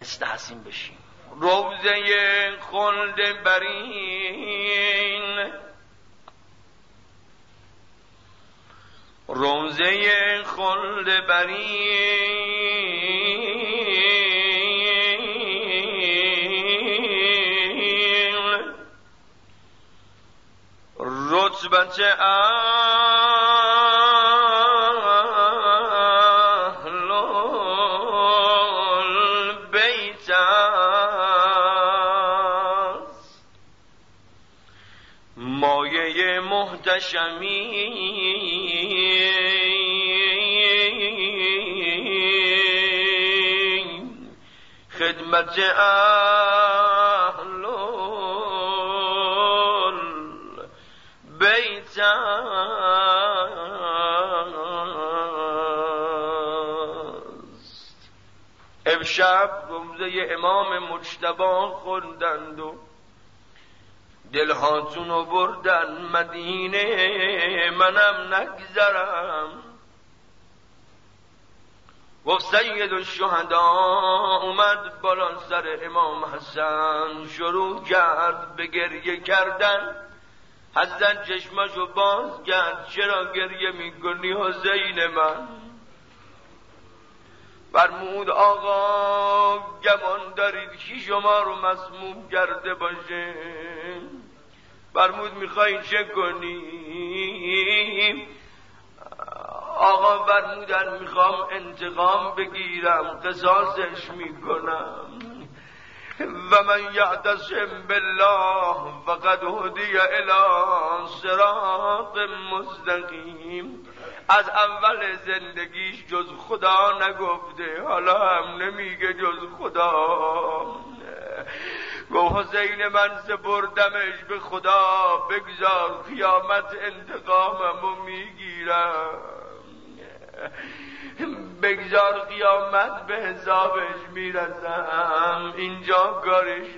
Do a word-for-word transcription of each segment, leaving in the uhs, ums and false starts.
مستحسین بشیم. روزه خلد برین، روزه خلد برین، رتبت اهل البیت است، مایه محتشمی خدمت اهل البیت است. امشب روزه امام مجتبی خوندند و دلهاتون رو بردن مدینه، منم نگذرم. گفت سید الشهدا اومد بالا سر امام حسن، شروع کرد به گریه کردن. حسن چشمشو باز کرد، چرا گریه میکنی حسین من؟ فرمود آقا گمان دارید کی شما رو مسموم کرده باشه؟ فرمود میخوایی چه کنی؟ آقا فرمودن میخوام انتقام بگیرم، قصاصش میکنم. و من یعتصم بالله فقد هدی الی صراط مستقیم. از اول زندگیش جز خدا نگفته، حالا هم نمیگه جز خدا. گفت حسین من سپردمش به خدا، بگذار قیامت انتقاممو میگیرم، بگذار قیامت به حسابش میرسم، اینجا کارش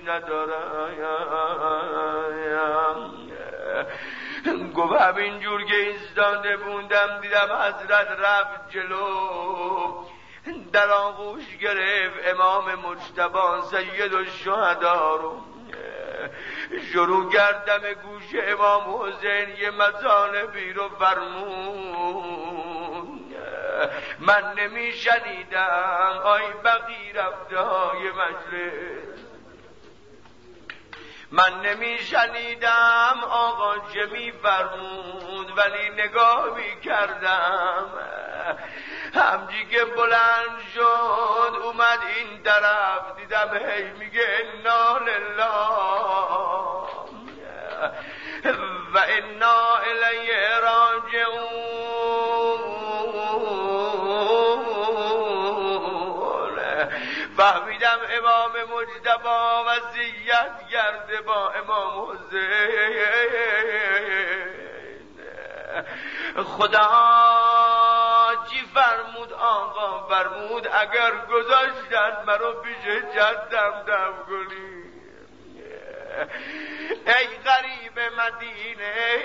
ندارم. گفت همینجور که ایستاده بودم دیدم حضرت رفت جلو، در آغوش گرفت امام مجتبی سید الشهدا رو، شروع کردم گوش امام حسین یه مطالبی رو فرمود، من نمی شنیدم. آی بقی رفته های مجلس، من نمی شنیدم آقا چه می فرمود، ولی نگاه می کردم. همچی که بلند شد اومد این طرف، دیدم هی میگه انا لله و انا الیه راجعون. فهمیدم امام مجتبی وصیت کرده با امام حسین. خدا چی فرمود آقا؟ فرمود اگر گذاشتن مرا پیش جدم دم کنی. ای غریب مدینه،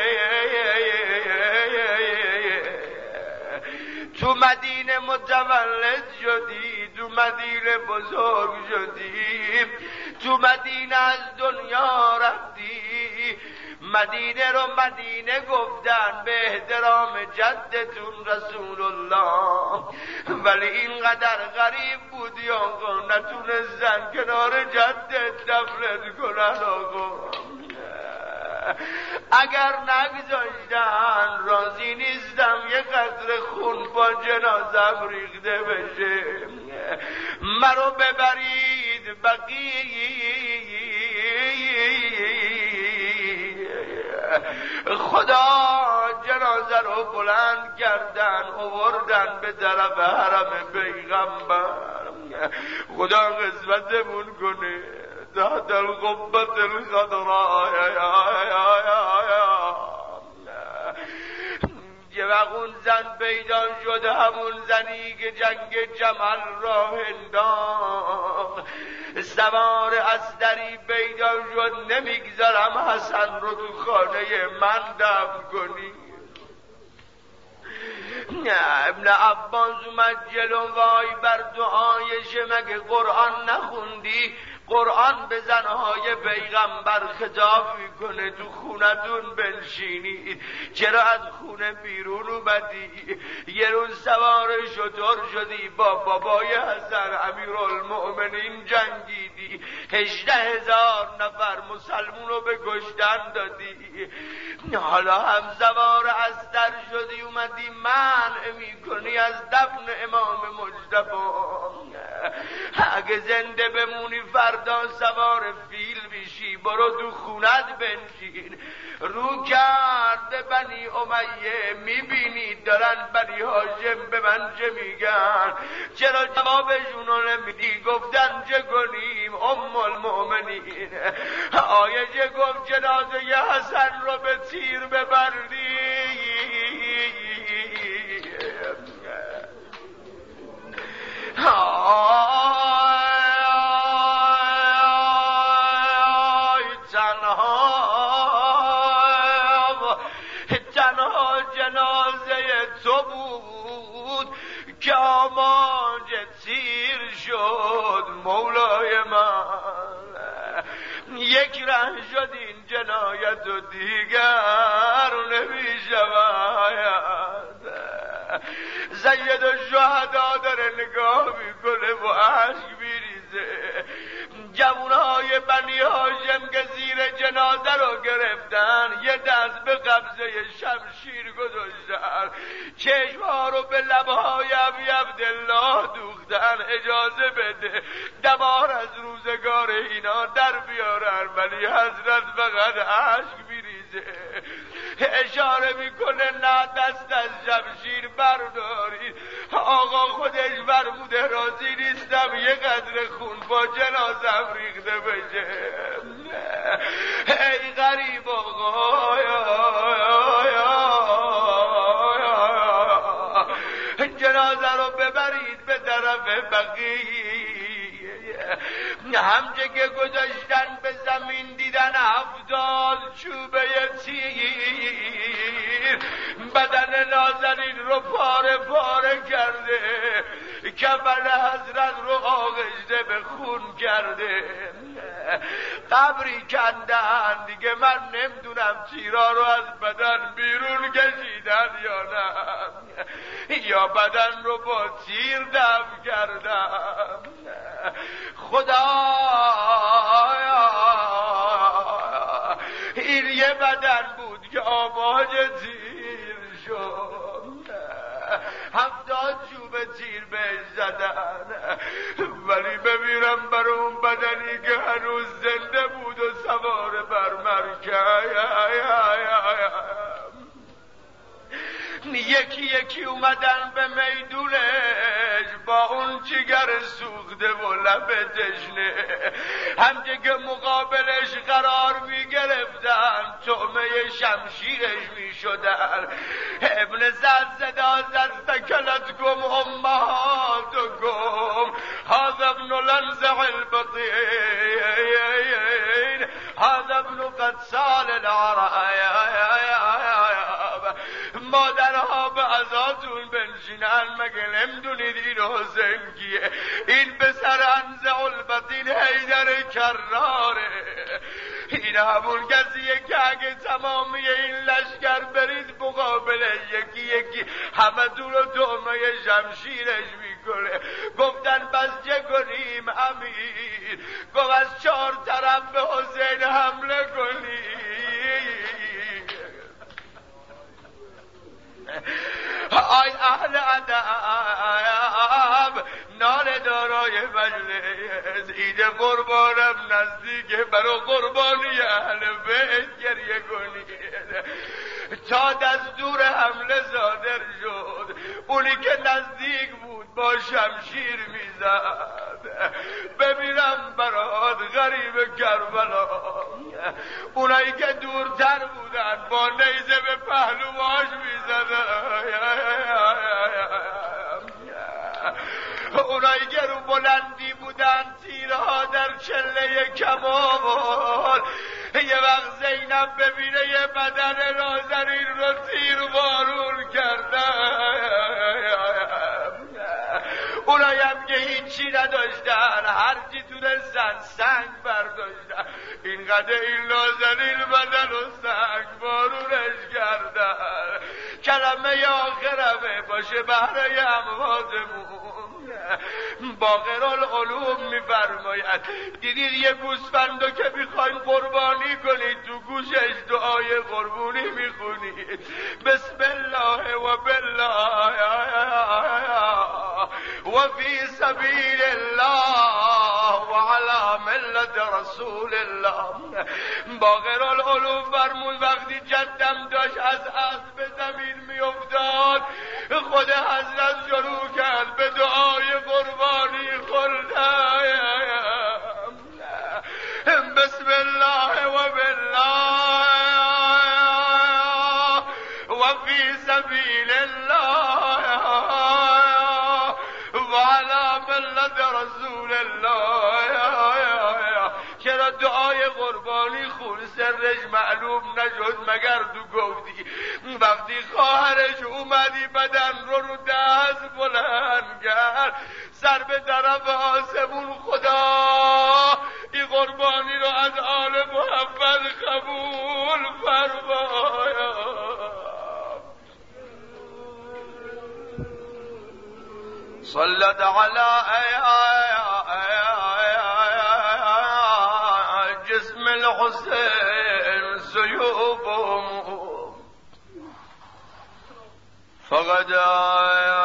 تو مدینه متولد شدی، تو مدینه بزرگ شدی، تو مدینه از دنیا رفتی. مدینه رو مدینه گفتن به احترام جدتون رسول الله، ولی اینقدر غریب بودی آقا نتونستن کنار جدت دفنت کنن. آقا اگر نگذاشتن راضی نیستم یه قطره خون با جنازم ریخته بشه، مرا ببرید بقیع. خدا جنازه رو بلند کردن آوردن به طرف حرم پیغمبر. خدا قسمتمون کنه تحت القبة الخضراء. یه وقت اون زن پیدا شد، همون زنی که جنگ جمل را انداخت، سوار اسدری پیدا شد، نمیگذارم حسن رو تو خانه من دفن کنی. ابن عباس اومد جلو، وای بر دعایش مگه قرآن نخوندی؟ قرآن به زنهای پیغمبر خطاب میکنه تو خونتون بنشینید، چرا از خونه بیرون اومدی؟ یه روز سوار شتر شدی، با بابای حسن امیرالمؤمنین جنگیدی، هجده هزار نفر مسلمون رو به کشتن دادی، حالا هم سوار استر شدی اومدی منع میکنی از دفن امام مجتبی. اگه زنده بمونی فردا سوار فیل میشی، برو تو خونت بنشین. رو کرده بنی امیه، میبینی دارن بنی هاشم به من چه میگن؟ چرا جوابشون رو نمیدی؟ گفتن چه کنیم ام المؤمنین؟ آیه گفت جنازه حسن رو به تیر ببردی. تنها جنازه تو بود که آماج تیر شد مولای من. یک ره شد این جنایت و دیگر نمی شود. سید الشهدا داره نگاه میکنه و اشک میریزه. جوانهای بنی هاشم که زیر جنازه رو گرفتن، یه دست به قبضه شمشیر گذاشتن، چشمها رو به لبهای ابی عبدالله دوختن. اجازه بده دمار از روزگار اینا در بیارن. ولی حضرت فقط اشک میریزه، اشاره میکنه نه دست از شمشیر بردارید. آقا خودش فرموده راضی نیستم یه قدر خون با جنازم ریخته بشه. ای غریب آقا جنازه رو ببرید به طرف بقیه. همچه که گذاشتن به زمین دیدن هفتاد چوبه تیر بدن نازنین رو پاره پاره کرده، کفن حضرت رو آغشته به خون کرده. قبری کندن دیگه، من نمیدونم تیرا رو از بدن بیرون کشیدن یا نه، یا بدن رو با تیر دفن کردن. خدایا این یه بدن بود که آماج تیر شد، هفتاد چوب تیر بهش زدن. ولی بمیرم بر اون بدنی که هنوز زنده بود و سوار بر مرکب. یکی یکی اومدن به میدونش با اون جگر سوخته و لب تشنه، همچه که مقابلش قرار می گرفتن طعمه شمشیرش می شدن. ابن سعد صدا زد فکلتکم امهاتکم هذا ابن لنزع البطین هذا ابن قتسال العرب. مادرها به عزاتون بنشینن، مگه نمیدونید این حسین کیه؟ این پسر انزع البطین حیدر کراره. این همون کسیه که اگه تمامی این لشکر برید مقابل یکی یکی همه دور و طعمه شمشیرش میکنه. گفتن بس چه کنیم امیر؟ گفت از چهار طرف به حسین حمله کنیم. آی اهل ادب، نان دارای مجلس، ایده قربانم نزدیکه، برا قربانی اهل بیت گریه کنید. تا دستور حمله صادر شد، اونی که نزدیک بود با شمشیر میزد. بمیرم برات غریب کربلا. اونایی که دورتر بودن با نیزه به پهلوهاش میزدن. اونایی که رو بلندی بودن تیرها در چله کمان. یه وقت زینب ببینه یه بدن نازنین رو تیر بارون کردن. هیچی نداشتن، هرچی تونستن سنگ برداشتن، اینقدر این نازنین بدن و سنگ بارونش کردن. کلمه آخرمه باشه برای امواتمون. باقرالعلوم میفرماید دیدید یه گوسفندو که میخواین قربانی کنید تو گوشش دعای قربونی میخونید، بسم الله و بالله و فی سبیل الله و علی ملت رسول الله. باقرالعلوم فرمود وقتی جدم داشت از اسب به زمین میافتاد، خود حضرت شروع کرد به دعای قربانی خوردن. بسم الله و بالله و فی سبیل الله و علی ملت رسول الله. چرا دعای قربانی خون سرش معلوم نشد مگر تو گفتی وقتی خواهرش اومدی بدن رو رو دست بلند کرد، سر به طرف آسمون، خدا این قربانی رو از آل محمد قبول فرمایا. صلت علی جسم الحسین سیوبهم فقد